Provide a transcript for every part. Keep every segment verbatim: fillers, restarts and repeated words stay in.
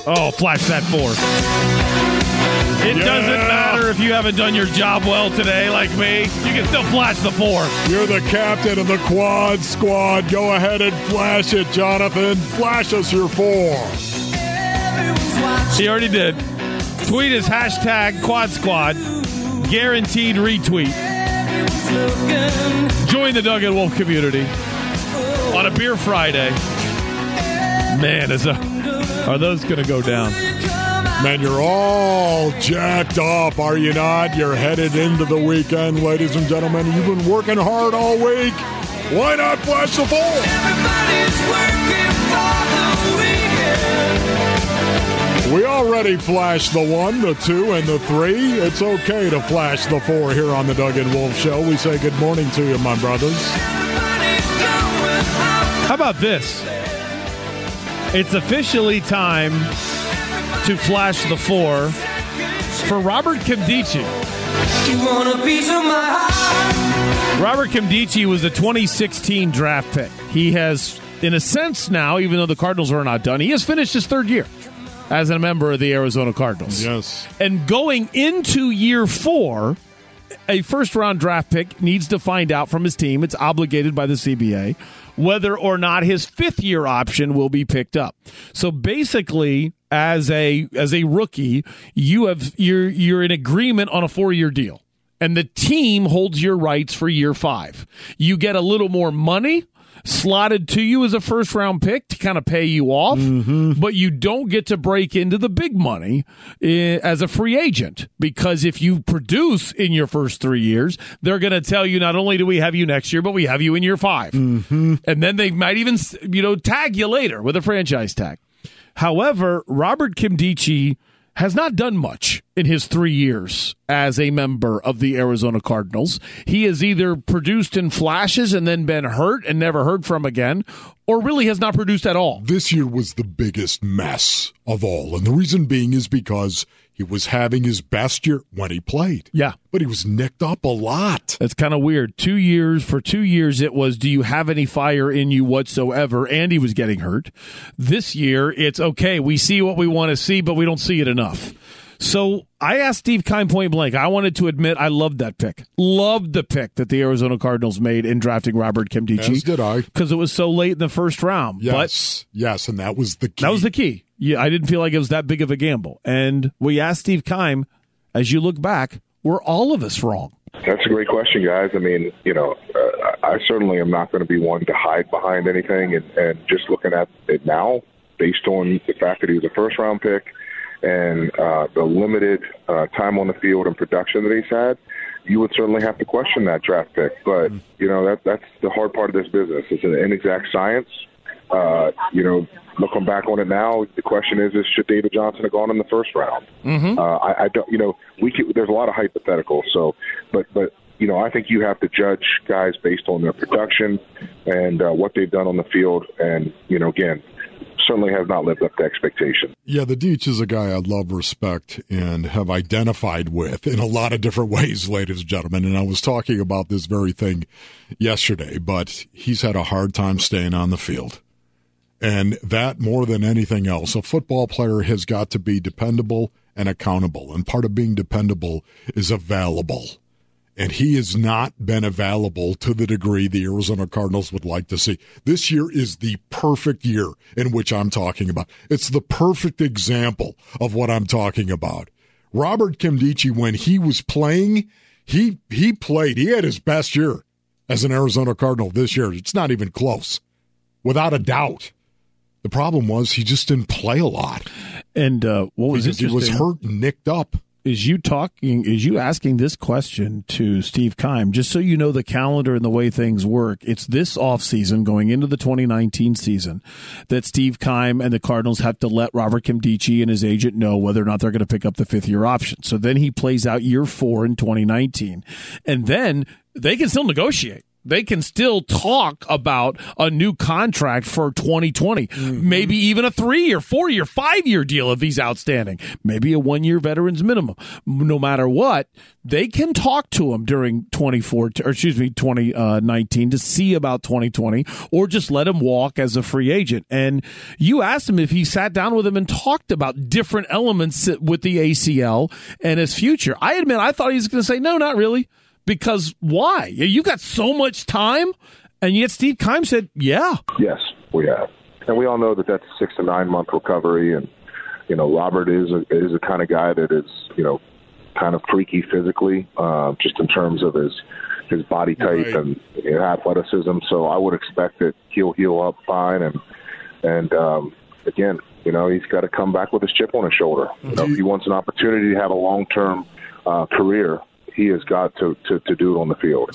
Oh, flash that four. It Yeah. doesn't matter if you haven't done your job well today like me. You can still flash the four. You're the captain of the quad squad. Go ahead and flash it, Jonathan. Flash us your four. He already did. Tweet is hashtag quad squad. Guaranteed retweet. Join the Doug and Wolf community on a Beer Friday. Man, is a, are those going to go down? Man, you're all jacked up, are you not? You're headed into the weekend, ladies and gentlemen. You've been working hard all week. Why not flash the four? Everybody's working for the weekend. We already flashed the one, the two, and the three. It's okay to flash the four here on the Doug and Wolf Show. We say good morning to you, my brothers. How about this? It's officially time to flash the four for Robert Nkemdiche. You want a piece of my heart? Robert Nkemdiche was a twenty sixteen draft pick. He has, in a sense now, even though the Cardinals are not done, he has finished his third year as a member of the Arizona Cardinals. Yes. And going into year four, a first-round draft pick needs to find out from his team, it's obligated by the C B A, whether or not his fifth-year option will be picked up. So basically, as a as a rookie, you have you're you're in agreement on a four-year deal, and the team holds your rights for year five. You get a little more money slotted to you as a first-round pick to kind of pay you off, mm-hmm. but you don't get to break into the big money uh, as a free agent, because if you produce in your first three years, they're going to tell you not only do we have you next year, but we have you in year five. Mm-hmm. And then they might even, you know, tag you later with a franchise tag. However, Robert Nkemdiche has not done much in his three years as a member of the Arizona Cardinals. He has either produced in flashes and then been hurt and never heard from again, or really has not produced at all. This year was the biggest mess of all, and the reason being is because he was having his best year when he played. Yeah. But he was nicked up a lot. That's kind of weird. Two years, for two years it was, do you have any fire in you whatsoever? And he was getting hurt. This year, it's okay, we see what we want to see, but we don't see it enough. So I asked Steve Keim point blank. I wanted to admit I loved that pick. Loved the pick that the Arizona Cardinals made in drafting Robert Nkemdiche. As did I. Because it was so late in the first round. Yes, but yes, and that was the key. That was the key. Yeah, I didn't feel like it was that big of a gamble. And we asked Steve Keim, as you look back, were all of us wrong? That's a great question, guys. I mean, you know, uh, I certainly am not going to be one to hide behind anything. And, and just looking at it now, based on the fact that he was a first-round pick and uh, the limited uh, time on the field and production that he's had, you would certainly have to question that draft pick. But, you know, that that's the hard part of this business. It's an inexact science. Uh, you know, looking back on it now, the question is, is should David Johnson have gone in the first round? Mm-hmm. Uh, I, I don't, you know, we can, there's a lot of hypotheticals. So, but, but, you know, I think you have to judge guys based on their production and uh, what they've done on the field. And, you know, again, certainly have not lived up to expectation. Yeah, the Deech is a guy I love, respect, and have identified with in a lot of different ways, ladies and gentlemen. And I was talking about this very thing yesterday, but he's had a hard time staying on the field. And that, more than anything else, a football player has got to be dependable and accountable. And part of being dependable is available. And he has not been available to the degree the Arizona Cardinals would like to see. This year is the perfect year in which I'm talking about. It's the perfect example of what I'm talking about. Robert Nkemdiche, when he was playing, he he played. He had his best year as an Arizona Cardinal this year. It's not even close, without a doubt. The problem was he just didn't play a lot. And uh, what was because he was hurt and nicked up. Is you talking? Is you asking this question to Steve Keim? Just so you know the calendar and the way things work, it's this offseason going into the twenty nineteen season that Steve Keim and the Cardinals have to let Robert Nkemdiche and his agent know whether or not they're going to pick up the fifth year option. So then he plays out year four in twenty nineteen, and then they can still negotiate. They can still talk about a new contract for twenty twenty, mm-hmm. maybe even a three-year, four-year, five-year deal if he's outstanding, maybe a one-year veterans minimum. No matter what, they can talk to him during twenty-four, or excuse me, twenty nineteen to see about twenty twenty, or just let him walk as a free agent. And you asked him if he sat down with him and talked about different elements with the A C L and his future. I admit, I thought he was going to say, no, not really. Because why? You got so much time, and yet Steve Keim said, yeah. Yes, we have. And we all know that that's a six to nine month recovery. And, you know, Robert is a, is the kind of guy that is, you know, kind of freaky physically, uh, just in terms of his his body type right. and you know, athleticism. So I would expect that he'll heal up fine. And, and um, again, you know, he's got to come back with his chip on his shoulder. You know, if he wants an opportunity to have a long-term uh, career, he has got to, to, to do it on the field.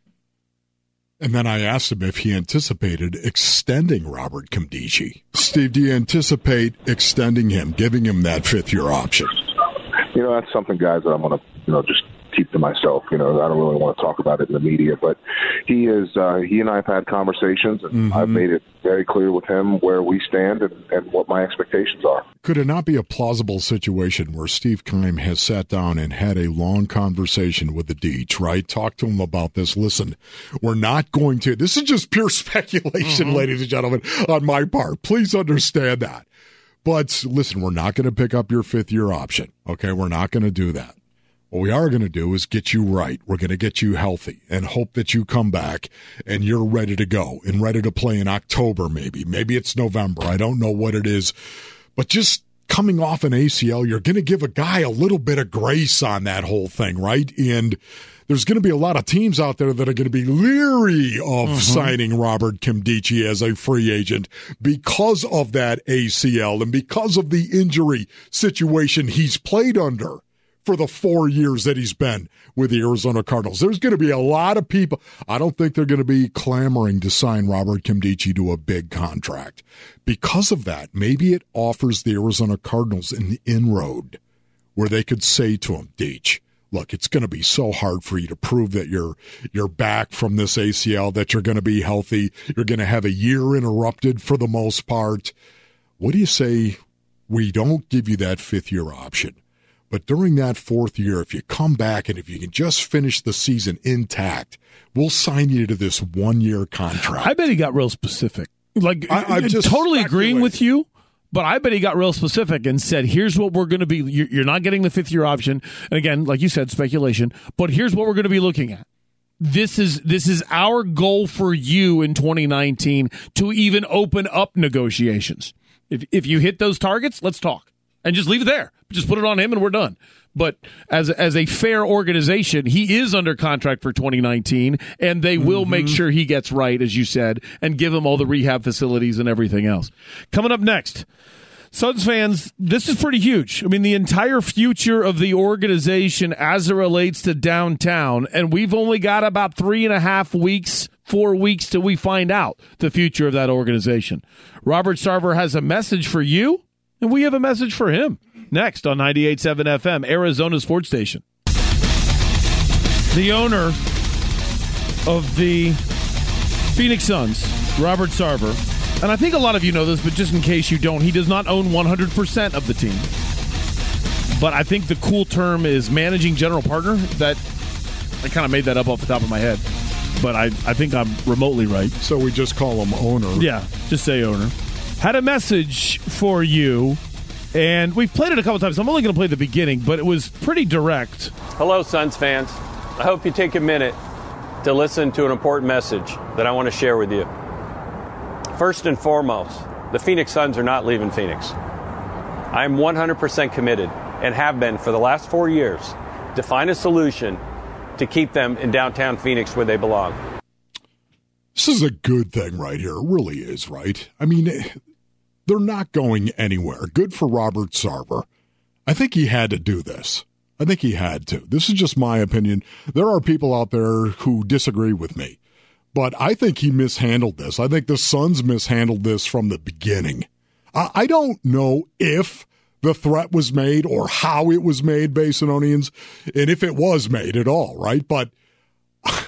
And then I asked him if he anticipated extending Robert Nkemdiche. Steve, do you anticipate extending him, giving him that fifth-year option? You know, that's something, guys, that I'm going to, you know, just keep to myself. You know, I don't really want to talk about it in the media, but he is, uh, he and I have had conversations, and mm-hmm. I've made it very clear with him where we stand and, and what my expectations are. Could it not be a plausible situation where Steve Keim has sat down and had a long conversation with the Deach, right? Talk to him about this. Listen, we're not going to, this is just pure speculation, mm-hmm. ladies and gentlemen, on my part. Please understand that. But listen, we're not going to pick up your fifth year option. Okay. We're not going to do that. What we are going to do is get you right. We're going to get you healthy and hope that you come back and you're ready to go and ready to play in October maybe. Maybe it's November. I don't know what it is. But just coming off an A C L, you're going to give a guy a little bit of grace on that whole thing, right? And there's going to be a lot of teams out there that are going to be leery of mm-hmm. signing Robert Nkemdiche as a free agent because of that A C L and because of the injury situation he's played under for the four years that he's been with the Arizona Cardinals. There's going to be a lot of people. I don't think they're going to be clamoring to sign Robert Nkemdiche to a big contract. Because of that, maybe it offers the Arizona Cardinals an inroad where they could say to him, Deach, look, it's going to be so hard for you to prove that you're you're back from this A C L, that you're going to be healthy. You're going to have a year interrupted for the most part. What do you say we don't give you that fifth-year option? But during that fourth year, if you come back and if you can just finish the season intact, we'll sign you to this one-year contract. I bet he got real specific. Like, I, I'm just totally agreeing with you, but I bet he got real specific and said, here's what we're going to be. You're not getting the fifth-year option. And again, like you said, speculation. But here's what we're going to be looking at. This is this is our goal for you in twenty nineteen to even open up negotiations. If if you hit those targets, let's talk. And just leave it there. Just put it on him and we're done. But as as a fair organization, he is under contract for twenty nineteen, and they will mm-hmm. make sure he gets right, as you said, and give him all the rehab facilities and everything else. Coming up next, Suns fans, this is pretty huge. I mean, the entire future of the organization as it relates to downtown, and we've only got about three and a half weeks, four weeks till we find out the future of that organization. Robert Sarver has a message for you. And we have a message for him next on ninety-eight point seven F M, Arizona Sports Station. The owner of the Phoenix Suns, Robert Sarver, and I think a lot of you know this, but just in case you don't, he does not own one hundred percent of the team. But I think the cool term is managing general partner. That I kind of made that up off the top of my head, but I, I think I'm remotely right. So we just call him owner. Yeah, just say owner. Had a message for you, and we've played it a couple times. I'm only going to play the beginning, but it was pretty direct. Hello, Suns fans. I hope you take a minute to listen to an important message that I want to share with you. First and foremost, the Phoenix Suns are not leaving Phoenix. I am one hundred percent committed, and have been for the last four years, to find a solution to keep them in downtown Phoenix where they belong. This is a good thing right here. It really is, right? I mean, they're not going anywhere. Good for Robert Sarver. I think he had to do this. I think he had to. This is just my opinion. There are people out there who disagree with me, but I think he mishandled this. I think the Suns mishandled this from the beginning. I, I don't know if the threat was made or how it was made, Basinonians, and if it was made at all, right? But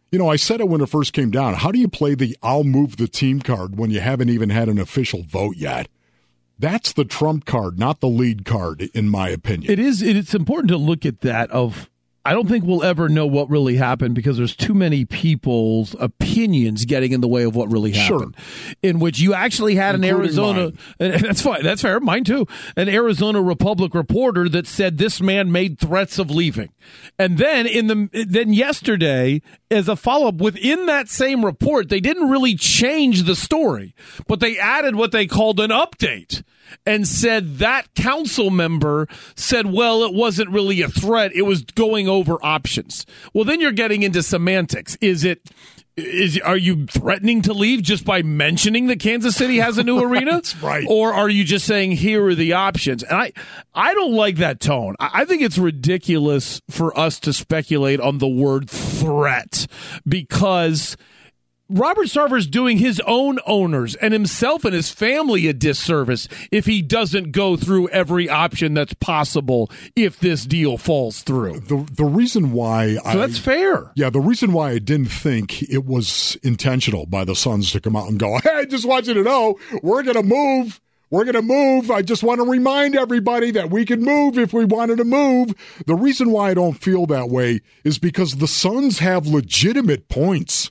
You know, I said it when it first came down. How do you play the I'll move the team card when you haven't even had an official vote yet? That's the trump card, not the lead card, in my opinion. It is. It's important to look at that of, I don't think we'll ever know what really happened because there's too many people's opinions getting in the way of what really happened. Sure. In which you actually had Including an Arizona, mine. and that's fine, that's fair, mine too, an Arizona Republic reporter that said this man made threats of leaving. And then in the then yesterday, as a follow-up, within that same report, they didn't really change the story, but they added what they called an update. And said that council member said, well, it wasn't really a threat. It was going over options. Well, then you're getting into semantics. Is it, is, are you threatening to leave just by mentioning that Kansas City has a new arena? That's right. Or are you just saying, here are the options? And I, I don't like that tone. I think it's ridiculous for us to speculate on the word threat because Robert Sarver's doing his own owners and himself and his family a disservice if he doesn't go through every option that's possible if this deal falls through. The the reason why so I that's fair. Yeah, the reason why I didn't think it was intentional by the Suns to come out and go, hey, I just want you to know we're going to move. We're going to move. I just want to remind everybody that we can move if we wanted to move. The reason why I don't feel that way is because the Suns have legitimate points.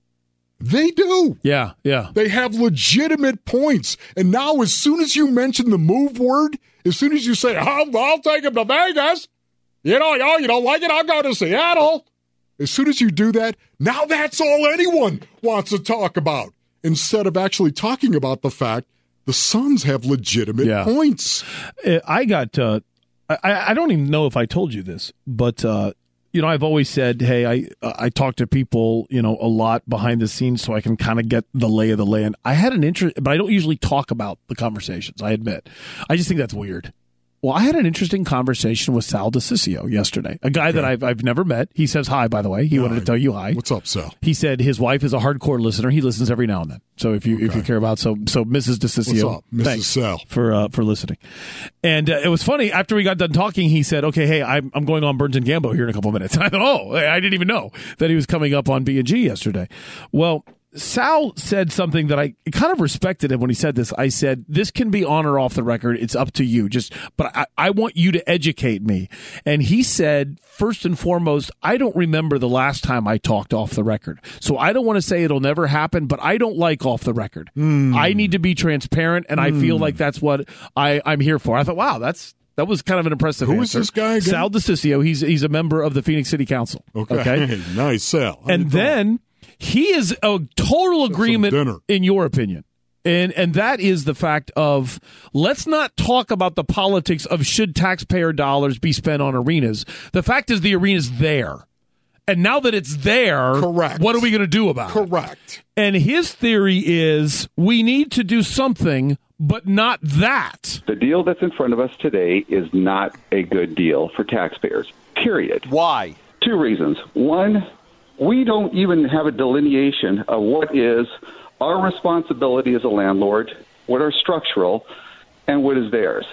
They do. Yeah, yeah. They have legitimate points. And now as soon as you mention the move word, as soon as you say, oh, I'll take him to Vegas, you know, oh, you don't like it, I'll go to Seattle. As soon as you do that, now that's all anyone wants to talk about. Instead of actually talking about the fact the Suns have legitimate yeah. points. I got, uh, I, I don't even know if I told you this, but, uh, you know, I've always said, hey, I I talk to people, you know, a lot behind the scenes so I can kind of get the lay of the land. I had an interest, but I don't usually talk about the conversations, I admit. I just think that's weird. Well, I had an interesting conversation with Sal DiCiccio yesterday, a guy okay. that I've I've never met. He says hi, by the way. He hi. wanted to tell you hi. What's up, Sal? He said his wife is a hardcore listener. He listens every now and then. So if you okay. if you care about so so Missus DiCiccio, what's up, Missus Sal, for uh, for listening. And uh, it was funny after we got done talking. He said, "Okay, hey, I'm I'm going on Burns and Gambo here in a couple of minutes." And I thought, "Oh, I didn't even know that he was coming up on B and G yesterday." Well, Sal said something that I kind of respected him when he said this. I said, this can be on or off the record. It's up to you. Just, but I, I want you to educate me. And he said, first and foremost, I don't remember the last time I talked off the record. So I don't want to say it'll never happen, but I don't like off the record. Mm. I need to be transparent, and mm. I feel like that's what I, I'm here for. I thought, wow, that's, that was kind of an impressive Who answer. Who is this guy again? Sal DiCiccio. He's, he's a member of the Phoenix City Council. Okay. okay? Nice, Sal. How and then he is a total agreement in your opinion. And and that is the fact of, let's not talk about the politics of should taxpayer dollars be spent on arenas. The fact is the arena's there. And now that it's there, Correct. What are we going to do about Correct. it? Correct. And his theory is we need to do something, but not that. The deal that's in front of us today is not a good deal for taxpayers, period. Why? Two reasons. One, we don't even have a delineation of what is our responsibility as a landlord, what are structural, and what is theirs.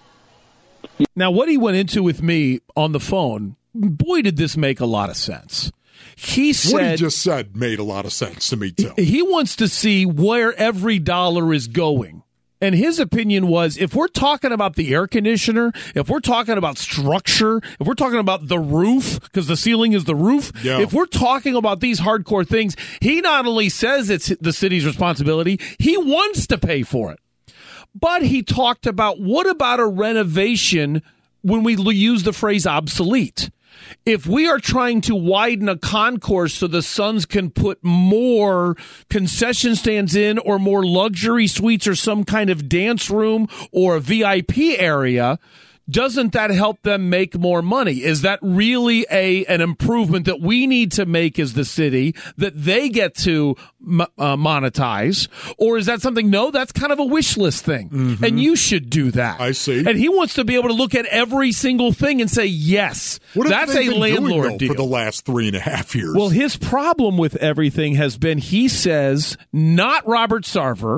Now, what he went into with me on the phone, boy, did this make a lot of sense. He said, what he just said made a lot of sense to me, too. He wants to see where every dollar is going. And his opinion was, if we're talking about the air conditioner, if we're talking about structure, if we're talking about the roof, because the ceiling is the roof, yeah. if we're talking about these hardcore things, he not only says it's the city's responsibility, he wants to pay for it. But he talked about, what about a renovation when we use the phrase obsolete? If we are trying to widen a concourse so the Suns can put more concession stands in, or more luxury suites, or some kind of dance room or a V I P area, doesn't that help them make more money? Is that really a an improvement that we need to make as the city that they get to uh, monetize? Or is that something, no, that's kind of a wish list thing, mm-hmm. and you should do that. I see. And he wants to be able to look at every single thing and say, yes, what that's a landlord doing, though, deal. For the last three and a half years. Well, his problem with everything has been, he says, not Robert Sarver,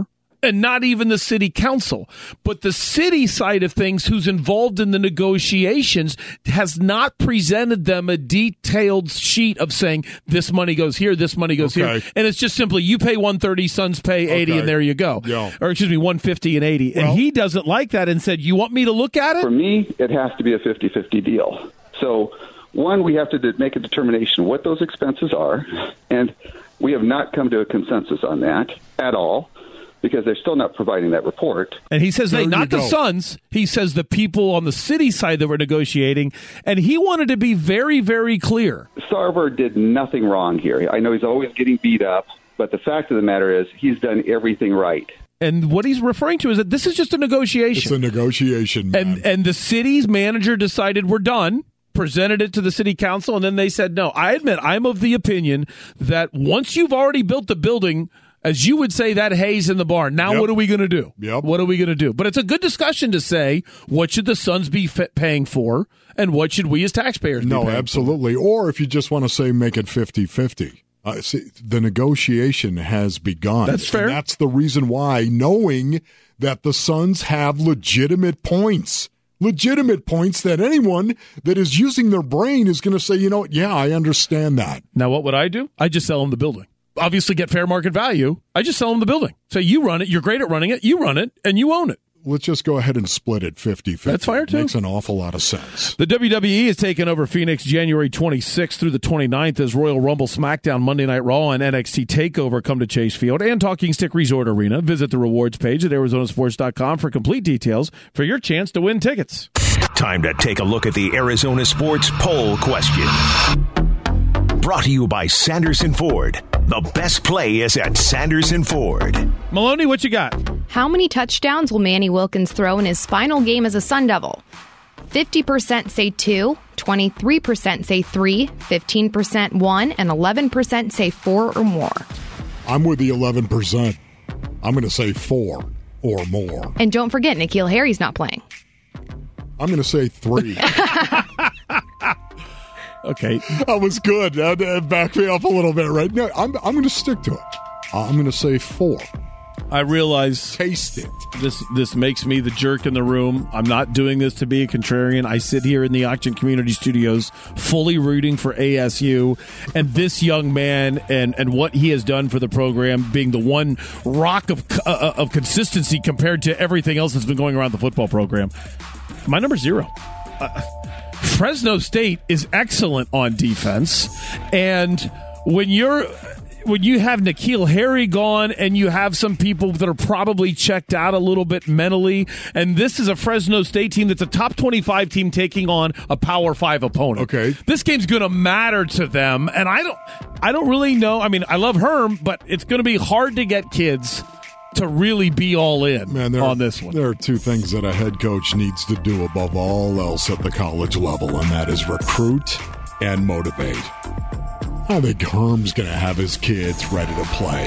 and not even the city council. But the city side of things, who's involved in the negotiations, has not presented them a detailed sheet of saying this money goes here, this money goes Okay. here. And it's just simply you pay one thirty, Suns pay eighty, Okay. and there you go. Yeah. Or excuse me, one fifty and eighty. Well- and he doesn't like that and said, you want me to look at For it? me, it has to be a fifty-fifty deal. So, one, we have to de- make a determination what those expenses are, and we have not come to a consensus on that at all, because they're still not providing that report. And he says, There they, you not the go. Suns. He says the people on the city side that were negotiating. And he wanted to be very, very clear. Sarver did nothing wrong here. I know he's always getting beat up, but the fact of the matter is he's done everything right. And what he's referring to is that this is just a negotiation. It's a negotiation, man. And and the city's manager decided we're done, presented it to the city council, and then they said no. I admit I'm of the opinion that once you've already built the building, as you would say, that hay's in the barn. Now Yep. what are we going to do? Yep. What are we going to do? But it's a good discussion to say, what should the Suns be f- paying for, and what should we as taxpayers no, be paying absolutely. Or if you just want to say make it fifty-fifty. Uh, see, the negotiation has begun. That's fair. And that's the reason why, knowing that the Suns have legitimate points, legitimate points that anyone that is using their brain is going to say, you know, yeah, I understand that. for? Now what would I do? I just sell them the building. Obviously get fair market value. I just sell them the building. Say you run it, you're great at running it, you run it, and you own it. Let's just go ahead and split it fifty-fifty. That's fair, too. Makes an awful lot of sense. The W W E is taking over Phoenix January twenty-sixth through the twenty-ninth as Royal Rumble, SmackDown, Monday Night Raw, and N X T TakeOver come to Chase Field and Talking Stick Resort Arena. Visit the rewards page at Arizona Sports dot com for complete details for your chance to win tickets. Time to take a look at the Arizona Sports Poll Question. Brought to you by Sanderson Ford. The best play is at Sanderson Ford. Maloney, what you got? How many touchdowns will Manny Wilkins throw in his final game as a Sun Devil? fifty percent say two, twenty-three percent say three, fifteen percent one, and eleven percent say four or more. I'm with the eleven percent. I'm going to say four or more. And don't forget, N'Keal Harry's not playing. I'm going to say three. Okay. That was good. That, that backed me up a little bit, right? No, I'm, I'm going to stick to it. I'm going to say four. I realize Taste it. this this makes me the jerk in the room. I'm not doing this to be a contrarian. I sit here in the Auction Community Studios fully rooting for A S U and this young man and, and what he has done for the program, being the one rock of uh, of consistency compared to everything else that's been going around the football program. My number zero. Uh, Fresno State is excellent on defense, and when you're when you have N'Keal Harry gone and you have some people that are probably checked out a little bit mentally, and this is a Fresno State team that's a top twenty-five team taking on a Power Five opponent. Okay. This game's going to matter to them, and I don't I don't really know. I mean, I love Herm, but it's going to be hard to get kids to really be all in Man, there, on this one. There are two things that a head coach needs to do above all else at the college level, and that is recruit and motivate. I think Herm's going to have his kids ready to play.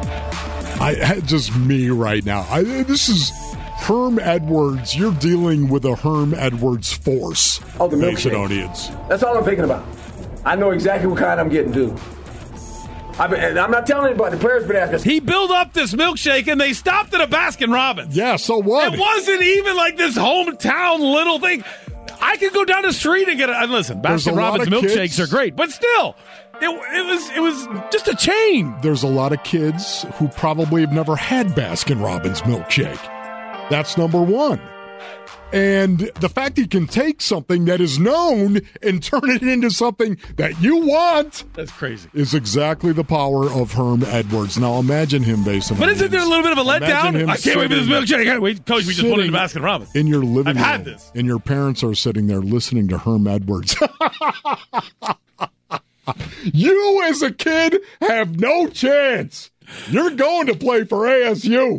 I just me right now. I, this is Herm Edwards. You're dealing with a Herm Edwards force. Oh, the milkshake. Macedonians. That's all I'm thinking about. I know exactly what kind I'm getting to. I've been, and I'm not telling anybody. The players been asking. He built up this milkshake, and they stopped at a Baskin Robbins. Yeah, so what? It wasn't even like this hometown little thing. I could go down the street and get a. And listen, There's a Baskin lot Robbins of milkshakes kids- are great, but still, it, it was it was just a chain. There's a lot of kids who probably have never had Baskin Robbins milkshake. That's number one. And the fact he can take something that is known and turn it into something that you want That's crazy. is exactly the power of Herm Edwards. Now imagine him based on But isn't there a little bit of a Imagine letdown? him I can't wait for this sitting- milkshake. I can't wait, Coach, we just put it in sitting Baskin Robbins. in your living I've room. had this. And your parents are sitting there listening to Herm Edwards. You as a kid have no chance. You're going to play for A S U.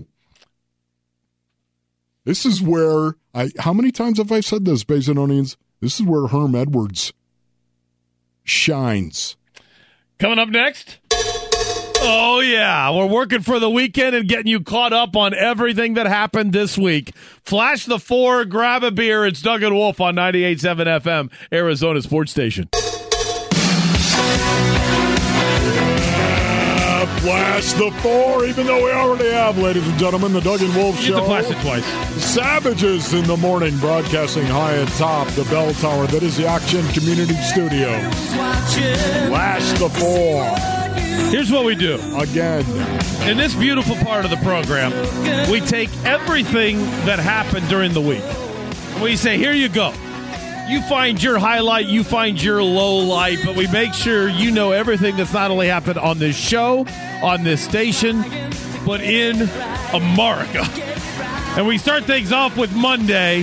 This is where I. How many times have I said this, Basinonians? This is where Herm Edwards shines. Coming up next. Oh, yeah. We're working for the weekend and getting you caught up on everything that happened this week. Flash the four, grab a beer. It's Doug and Wolf on ninety-eight point seven F M, Arizona Sports Station. Flash the four, even though we already have, ladies and gentlemen, the Doug and Wolf You Show. get to flash it twice. Savages in the morning, broadcasting high atop the bell tower that is the Action Community Studio. Flash the four. Here's what we do. Again. In this beautiful part of the program, we take everything that happened during the week. And we say, here you go. You find your highlight, you find your low light, but we make sure you know everything that's not only happened on this show, on this station, but in America. And we start things off with Monday.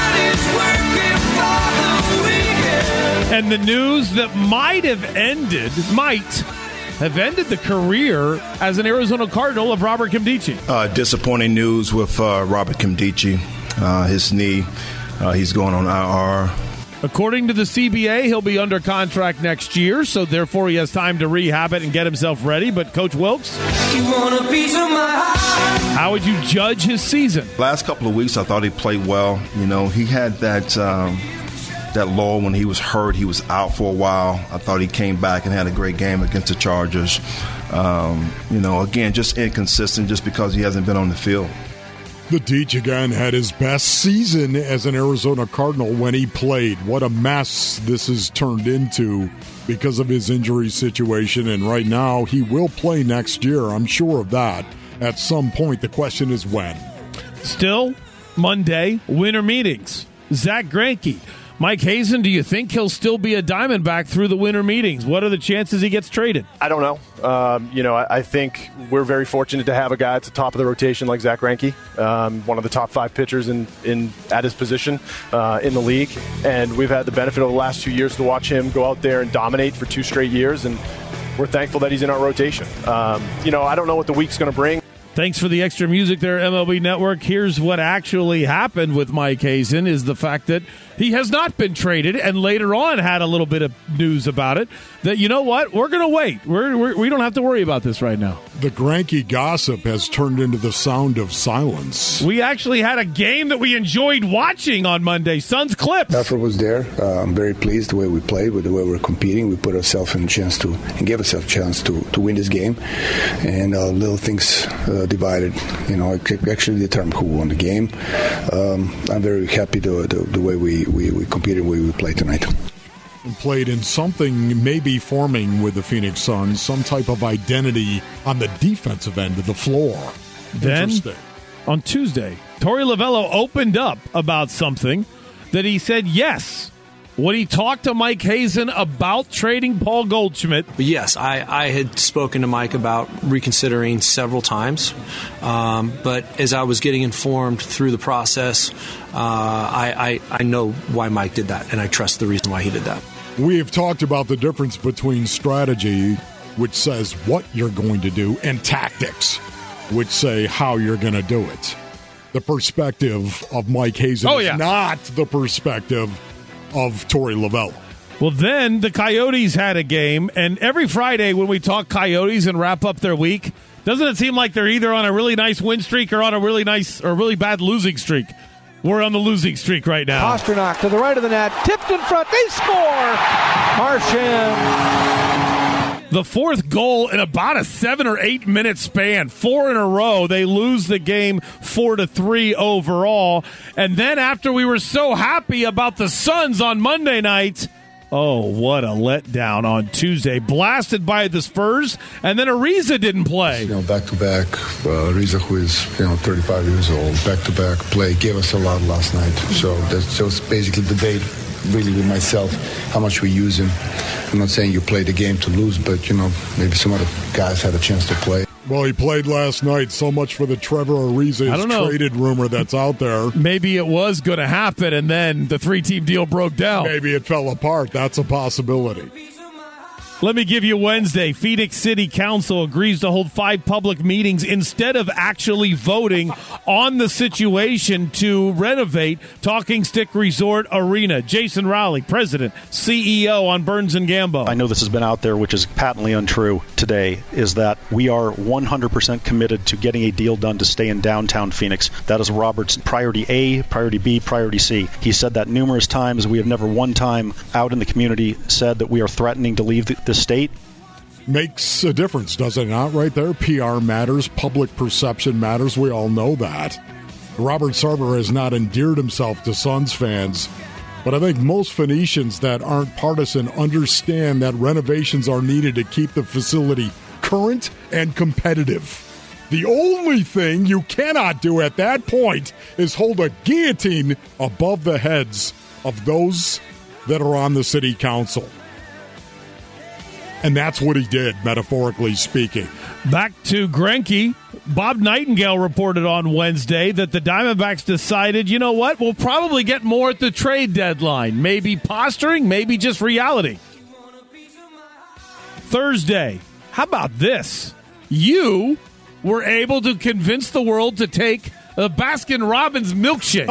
And the news that might have ended, might have ended the career as an Arizona Cardinal of Robert Nkemdiche. Uh, disappointing news with uh, Robert Nkemdiche. Uh, his knee, uh, he's going on I R. According to the C B A, he'll be under contract next year, so therefore he has time to rehab it and get himself ready. But Coach Wilkes, You want a piece of my heart? how would you judge his season? Last couple of weeks, I thought he played well. You know, he had that um, that lull when he was hurt. He was out for a while. I thought he came back and had a great game against the Chargers. Um, you know, again, just inconsistent just because he hasn't been on the field. The Deech again had his best season as an Arizona Cardinal when he played. What a mess this has turned into because of his injury situation. And right now, he will play next year. I'm sure of that. At some point, the question is when. Still, Monday, winter meetings. Zach Greinke. Mike Hazen, do you think he'll still be a Diamondback through the winter meetings? What are the chances he gets traded? I don't know. Um, you know, I, I think we're very fortunate to have a guy at the top of the rotation like Zach Greinke, um, one of the top five pitchers in, in at his position uh, in the league. And we've had the benefit of the last two years to watch him go out there and dominate for two straight years. And we're thankful that he's in our rotation. Um, you know, I don't know what the week's going to bring. Thanks for the extra music there, M L B Network. Here's what actually happened with Mike Hazen is the fact that he has not been traded, and later on had a little bit of news about it that, you know what, we're going to wait. We're, we're, we don't have to worry about this right now. The Greinke gossip has turned into the sound of silence. We actually had a game that we enjoyed watching on Monday, Suns Clips. Effort was there. Uh, I'm very pleased the way we played, with the way we're competing. We put ourselves in a chance to, and gave ourselves a chance to, to win this game. And uh, little things uh, divided, you know, actually determined who won the game. Um, I'm very happy the, the, the way we, we, we competed, the way we played tonight. And played in something maybe forming with the Phoenix Suns, some type of identity on the defensive end of the floor. Then, on Tuesday, Torey Lovullo opened up about something that he said yes. When he talked to Mike Hazen about trading Paul Goldschmidt. Yes, I, I had spoken to Mike about reconsidering several times. Um, but as I was getting informed through the process, uh, I, I, I know why Mike did that, and I trust the reason why he did that. We have talked about the difference between strategy, which says what you're going to do, and tactics, which say how you're going to do it. The perspective of Mike Hazen oh, yeah. is not the perspective of Torey Lovullo. Well, then the Coyotes had a game, and every Friday when we talk Coyotes and wrap up their week, doesn't it seem like they're either on a really nice win streak or on a really nice or really bad losing streak? We're on the losing streak right now. Pasternak to the right of the net, tipped in front, they score! Marchand. The fourth goal in about a seven or eight minute span, four in a row. They lose the game four to three overall. And then after we were so happy about the Suns on Monday night, oh, what a letdown on Tuesday. Blasted by the Spurs, and then Ariza didn't play. You know, back-to-back, uh, Ariza, who is, you know, thirty-five years old, back-to-back play, gave us a lot last night. So that's just basically debate, really, with myself, how much we use him. I'm not saying you play the game to lose, but, you know, maybe some other guys had a chance to play. Well, he played last night. So much for the Trevor Ariza traded rumor that's out there. Maybe it was going to happen, and then the three-team deal broke down. Maybe it fell apart. That's a possibility. Let me give you Wednesday. Phoenix City Council agrees to hold five public meetings instead of actually voting on the situation to renovate Talking Stick Resort Arena. Jason Rowley, President, C E O on Burns and Gambo. I know this has been out there, which is patently untrue today, is that we are one hundred percent committed to getting a deal done to stay in downtown Phoenix. That is Robert's priority A, priority B, priority C. He said that numerous times. We have never one time out in the community said that we are threatening to leave the the state. makes a difference, does it not, right there? P R matters, public perception matters. We all know that. Robert Sarver has not endeared himself to Suns fans, but I think most Phoenicians that aren't partisan understand that renovations are needed to keep the facility current and competitive. The only thing you cannot do at that point is hold a guillotine above the heads of those that are on the city council. And that's what he did, metaphorically speaking. Back to Greinke. Bob Nightingale reported on Wednesday that the Diamondbacks decided, you know what, we'll probably get more at the trade deadline. Maybe posturing, maybe just reality. Thursday, how about this? You were able to convince the world to take a Baskin-Robbins milkshake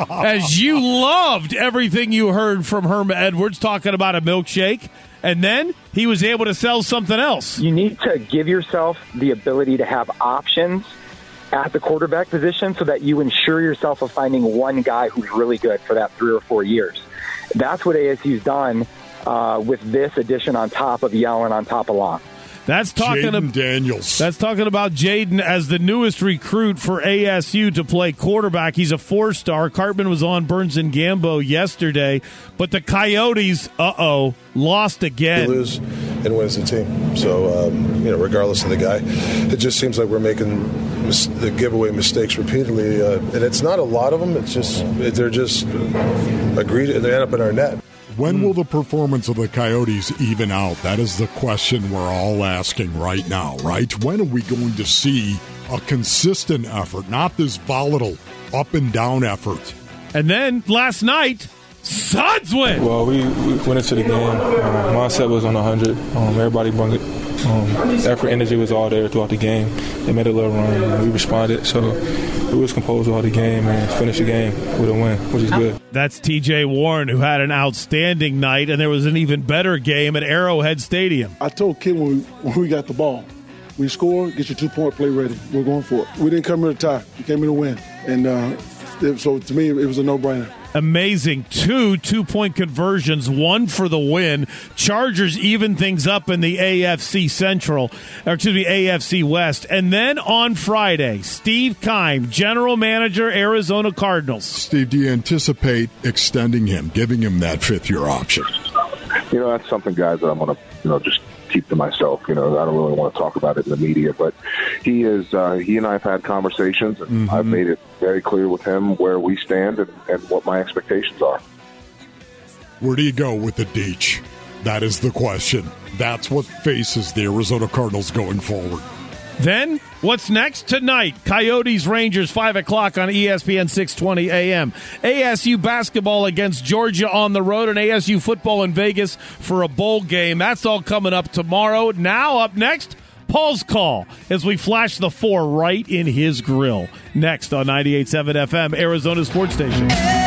as you loved everything you heard from Herm Edwards talking about a milkshake. And then he was able to sell something else. You need to give yourself the ability to have options at the quarterback position so that you ensure yourself of finding one guy who's really good for that three or four years. That's what A S U's done uh, with this addition on top of Yellen, on top of Long. That's talking Jaden about Daniels. That's talking about Jaden as the newest recruit for A S U to play quarterback. He's a four-star. Cartman was on Burns and Gambo yesterday, but the Coyotes, uh-oh, lost again. You lose and win as a team. So, um, you know, regardless of the guy, it just seems like we're making mis- the giveaway mistakes repeatedly, uh, and it's not a lot of them. It's just they're just agreed. They end up in our net. When will the performance of the Coyotes even out? That is the question we're all asking right now, right? When are we going to see a consistent effort, not this volatile up and down effort? And then last night, Suns win. Well, we, we went into the game. Um, mindset was on one hundred. Um, everybody brought it. Um, effort, energy was all there throughout the game. They made a little run, and we responded. So we was composed all the game and finished the game with a win, which is good. That's T J Warren, who had an outstanding night, and there was an even better game at Arrowhead Stadium. I told Kim when we, when we got the ball, we score, get your two-point play ready. We're going for it. We didn't come here to tie. We came here to win. And uh, it, so to me, it was a no-brainer. Amazing. Two two-point conversions, one for the win. Chargers even things up in the A F C Central, or excuse me, A F C West. And then on Friday, Steve Keim, general manager, Arizona Cardinals. Steve, do you anticipate extending him, giving him that fifth-year option? You know, that's something, guys, that I'm going to, you know, just keep to myself. You know, I don't really want to talk about it in the media, but he is, uh, he and I have had conversations, and mm-hmm. I've made it very clear with him where we stand and, and what my expectations are. Where do you go with the Deech? That is the question. That's what faces the Arizona Cardinals going forward. Then, what's next? Tonight, Coyotes Rangers, five o'clock on E S P N six twenty A M. A S U basketball against Georgia on the road, and A S U football in Vegas for a bowl game. That's all coming up tomorrow. Now, up next, Paul's Call, as we flash the four right in his grill. Next on ninety-eight point seven F M, Arizona Sports Station.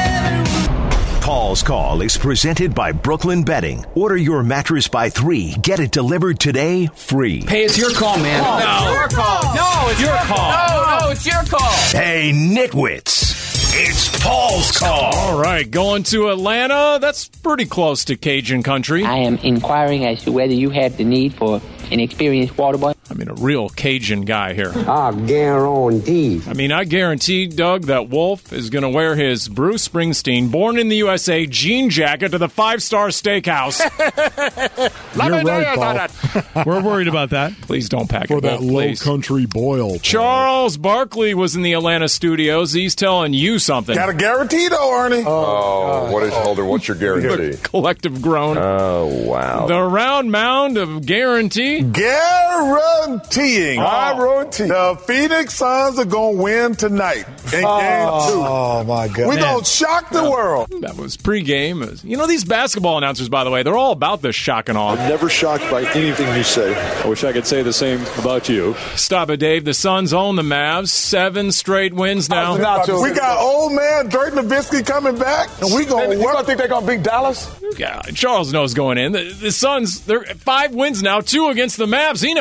Paul's Call is presented by Brooklyn Bedding. Order your mattress by three. Get it delivered today free. Hey, it's your call, man. Oh, no. It's your call. No, it's your call. No, no, it's your call. Hey, nitwits. It's Paul's Call. All right, going to Atlanta. That's pretty close to Cajun country. I am inquiring as to whether you have the need for an experienced water boy. I mean, a real Cajun guy here. I guarantee. I mean, I guarantee, Doug, that Wolf is going to wear his Bruce Springsteen Born in the U S A jean jacket to the five-star steakhouse. You're right, Paul. We're worried about that. Please don't pack For it, that Wolf, low please. country boil. Paul. Charles Barkley was in the Atlanta studios. He's telling you something. Got a guarantee, though, Ernie. Oh, what is Holder? What's your guarantee? Collective groan. Oh, wow. The round mound of guarantee. Guaranteeing. Oh. I wrote the Phoenix Suns are going to win tonight in Oh. game two. Oh, my God. We're Man. going to shock the Yeah. world. That was pregame. It was- You know, these basketball announcers, by the way, they're all about this shock and awe. I'm never shocked by anything you say. I wish I could say the same about you. Stop it, Dave. The Suns own the Mavs. Seven straight wins now. We got old man Dirk Nowitzki coming back, and we going to You don't think they're going to beat Dallas? Yeah, Charles knows going in. The, the Suns, they're five wins now, two against the Mavs. He knows. We're going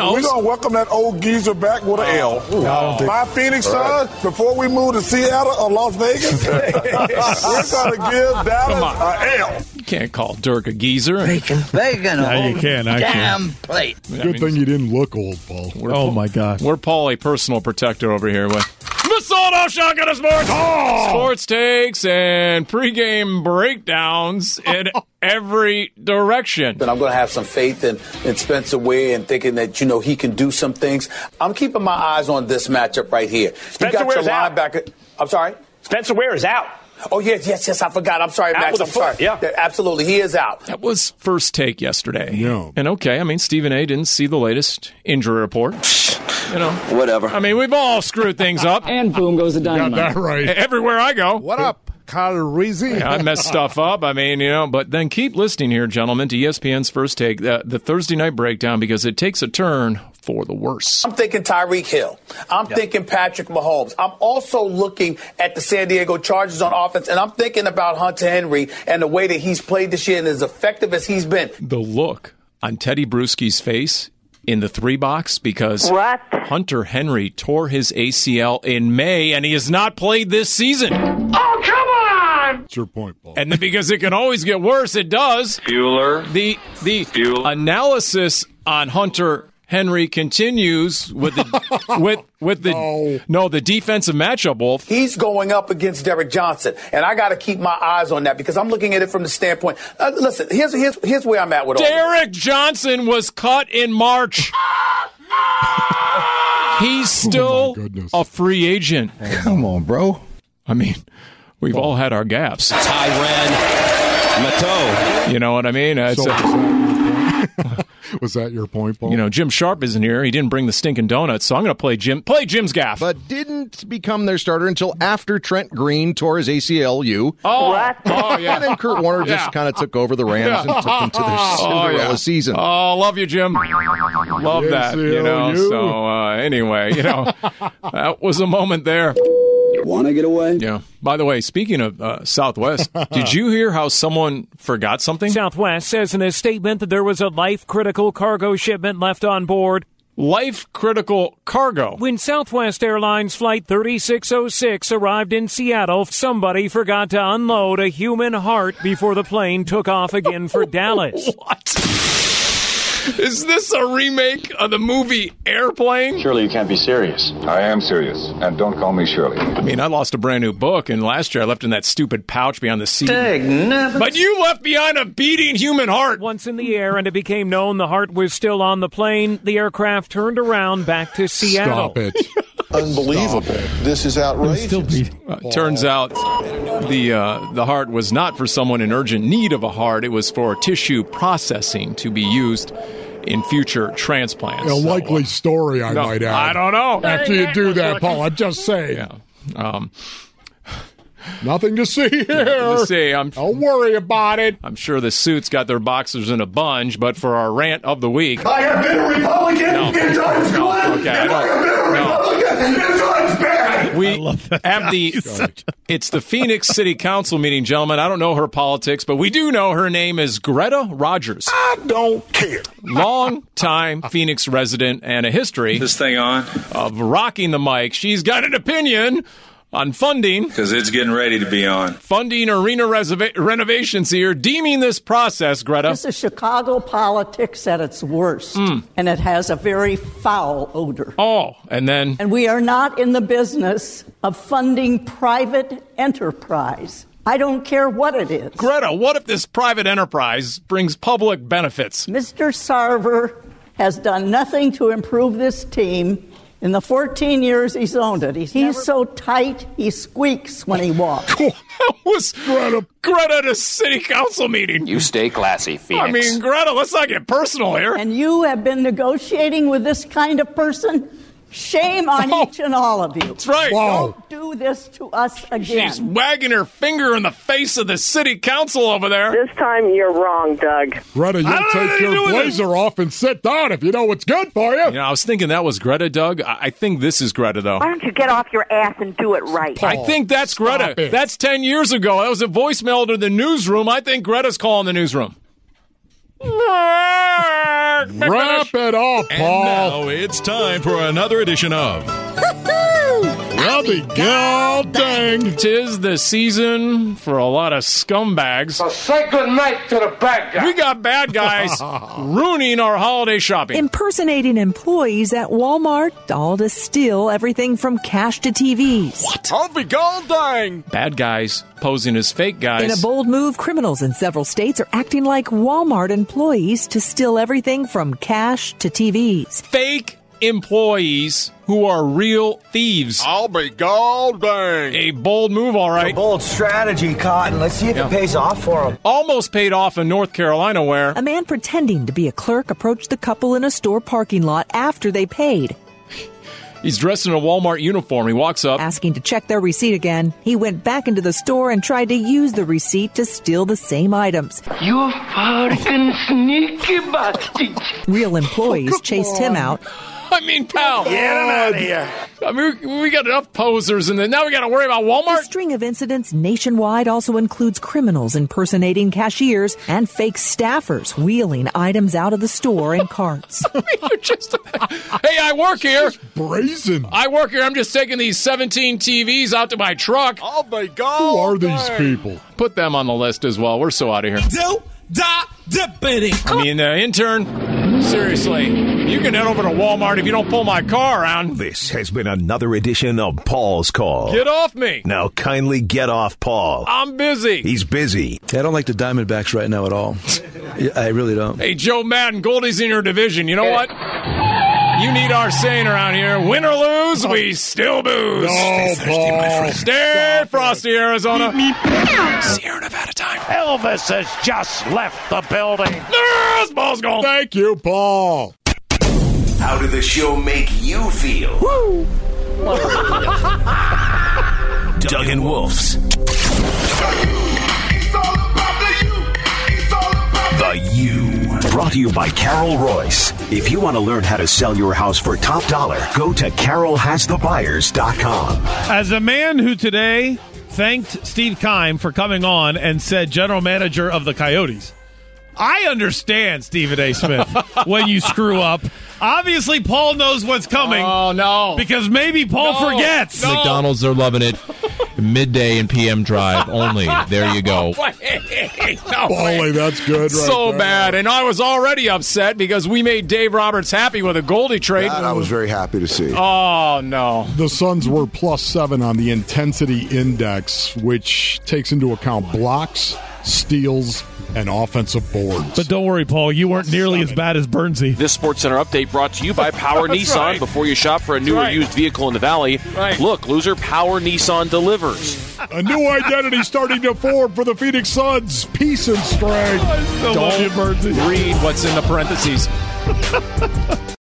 to welcome that old geezer back with an L. No. My Phoenix Suns, before we move to Seattle or Las Vegas, we're going to give Dallas an L. You can't call Dirk a geezer. Bacon. Bacon. No, you can't. I Damn can't. plate. Good I mean, thing you didn't look old, Paul. Oh, my God. We're Paul, a personal protector over here with Masato Shotgun Sports. Oh! Sports takes and pregame breakdowns in every direction. And I'm going to have some faith in, in Spencer Ware and thinking that, you know, he can do some things. I'm keeping my eyes on this matchup right here. Spencer you got Ware's your out. linebacker. I'm sorry? Spencer Ware is out. Oh, yes, yes, yes, I forgot. I'm sorry, Out Max. with a I'm sorry. foot, yeah. Absolutely, he is out. That was first take yesterday. Yeah. And okay, I mean, Stephen A. didn't see the latest injury report. You know, Whatever. I mean, we've all screwed things up. And boom goes the Got dynamite. that right. Everywhere I go. What up, Kyle Reese? I mess stuff up. I mean, you know, but then keep listening here, gentlemen, to E S P N's First Take, the, the Thursday night breakdown, because it takes a turn for the worse. I'm thinking Tyreek Hill. I'm Yep. thinking Patrick Mahomes. I'm also looking at the San Diego Chargers on offense, and I'm thinking about Hunter Henry and the way that he's played this year and as effective as he's been. The look on Teddy Bruschi's face in the three box because What? Hunter Henry tore his A C L in May, and he has not played this season. Oh, come on! That's your point, Paul. And then because it can always get worse, it does. Bueller. The the Bueller. analysis on Hunter Henry continues with the with with the No. no the defensive matchup, Wolf. He's going up against Derek Johnson, and I got to keep my eyes on that because I'm looking at it from the standpoint. Uh, listen, here's here's here's where I'm at with all this. Derek Johnson was cut in March. He's still goodness. a free agent. Come on, bro. I mean, we've all had our gaps. Tyrann Matteau. You know what I mean? Uh, It's So, a, was that your point, Paul? you know, Jim Sharp isn't here. He didn't bring the stinking donuts, so I'm going to play Jim. Play Jim's gaff. But didn't become their starter until after Trent Green tore his A C L U. oh, What? oh yeah. And then Kurt Warner just Yeah. kind of took over the Rams and took them to their Cinderella yeah. season. Oh, love you, Jim. Love that. You know. A C L U. So uh, anyway, you know, that was a moment there. Want to get away? Yeah. By the way, speaking of uh, Southwest, did you hear how someone forgot something? Southwest says in a statement that there was a life-critical cargo shipment left on board Life critical cargo. when Southwest Airlines Flight thirty-six oh six arrived in Seattle. Somebody forgot to unload a human heart before the plane took off again for Dallas. What? Is this a remake of the movie Airplane? Surely you can't be serious. I am serious, and don't call me Shirley. I mean, I lost a brand new book, and last year I left in that stupid pouch behind the seat. Dang, But you left behind a beating human heart. Once in the air and it became known the heart was still on the plane, the aircraft turned around back to Seattle. Stop it. Unbelievable. This is outrageous. Still beat. Uh, turns out the uh, the heart was not for someone in urgent need of a heart. It was for tissue processing to be used in future transplants. A likely story, I No, might add. I don't know. After you do that, Paul, I'm just saying. Yeah. Um, Nothing to see here. Let's see. I'm, Don't worry about it. I'm sure the suits got their boxers in a bunge, but for our rant of the week. I have been a Republican No. until it's No, good, okay, I and I have been a don't- no. Republican until it's bad. We have the it's the Phoenix City Council meeting, gentlemen. I don't know her politics, but we do know her name is Greta Rogers. I don't care. Long time Phoenix resident and a history This thing on? of rocking the mic. She's got an opinion on funding. Because it's getting ready to be on. Funding arena reserva- renovations here, deeming this process, Greta. This is Chicago politics at its worst, Mm. and it has a very foul odor. Oh, and then And we are not in the business of funding private enterprise. I don't care what it is. Greta, what if this private enterprise brings public benefits? Mister Sarver has done nothing to improve this team in the fourteen years he's owned it. He's, he's so tight, he squeaks when he walks. That was Greta, Greta at a city council meeting. You stay classy, Phoenix. I mean, Greta, let's not get personal here. And you have been negotiating with this kind of person? Shame on each and all of you. That's right. Don't do this to us again. She's wagging her finger in the face of the city council over there. This time you're wrong, Doug. Greta, you I don't know take what to do your with blazer off and sit down if you know what's good for you. You know, I was thinking that was Greta, Doug. I, I think this is Greta, though. Why don't you get off your ass and do it right? I think that's Greta. it. That's ten years ago. That was a voicemail to the newsroom. I think Greta's calling the newsroom. Walmart. Wrap it up, And Paul. now it's time for another edition of I'll be god dang. Tis the season for a lot of scumbags. So say good night to the bad guys. We got bad guys ruining our holiday shopping. Impersonating employees at Walmart, all to steal everything from cash to T Vs. What? I'll be gone dang. Bad guys posing as fake guys. In a bold move, criminals in several states are acting like Walmart employees to steal everything from cash to T Vs. Fake employees who are real thieves. I'll be god dang. A bold move, all right. A bold strategy, Cotton. Let's see if yeah. it pays off for him. Almost paid off in North Carolina where a man pretending to be a clerk approached the couple in a store parking lot after they paid. He's dressed in a Walmart uniform. He walks up. Asking to check their receipt again. He went back into the store and tried to use the receipt to steal the same items. You fucking sneaky bastard. Real employees chased him out. I mean, pal. Get him out of here. I mean, we got enough posers, and then now we got to worry about Walmart. The string of incidents nationwide also includes criminals impersonating cashiers and fake staffers wheeling items out of the store in carts. I mean, you're just. Hey, I work here. Brazen. I work here. I'm just taking these seventeen T Vs out to my truck. Oh my God. Who are these people? Put them on the list as well. We're so out of here. Do da deputy. I mean, uh, intern. Seriously, you can head over to Walmart if you don't pull my car around. This has been another edition of Paul's Call. Get off me. Now kindly get off Paul. I'm busy. He's busy. I don't like the Diamondbacks right now at all. I really don't. Hey, Joe Madden, Goldie's in your division. You know what? You need our saying around here. Win or lose, we still booze. No, Stay thirsty, Paul. my friend. Stay frosty, Arizona. Sierra Nevada time. Elvis has just left the building. There's ball's gone. Thank you, Paul. How did the show make you feel? Woo! Doug and Wolf's The U. Brought to you by Carol Royce. If you want to learn how to sell your house for top dollar, go to carol has the buyers dot com. As a man who today thanked Steve Keim for coming on and said general manager of the Coyotes, I understand, Stephen A. Smith, when you screw up. Obviously, Paul knows what's coming. Oh, no. Because maybe Paul No. forgets. No. McDonald's are loving it. Midday and P M drive only. There you go. No Paulie, way. that's good right So there. bad. And I was already upset because we made Dave Roberts happy with a Goldie trade. That I was very happy to see. Oh, no. The Suns were plus seven on the intensity index, which takes into account blocks, steals, and offensive boards. But don't worry, Paul. You weren't nearly as bad as Bernsey. This SportsCenter update brought to you by Power That's Nissan. right. Before you shop for a new That's or right. used vehicle in the Valley, Right. look, loser, Power Nissan delivers. A new identity starting to form for the Phoenix Suns. Peace and strength. I still love you, Bernsey. Read what's in the parentheses.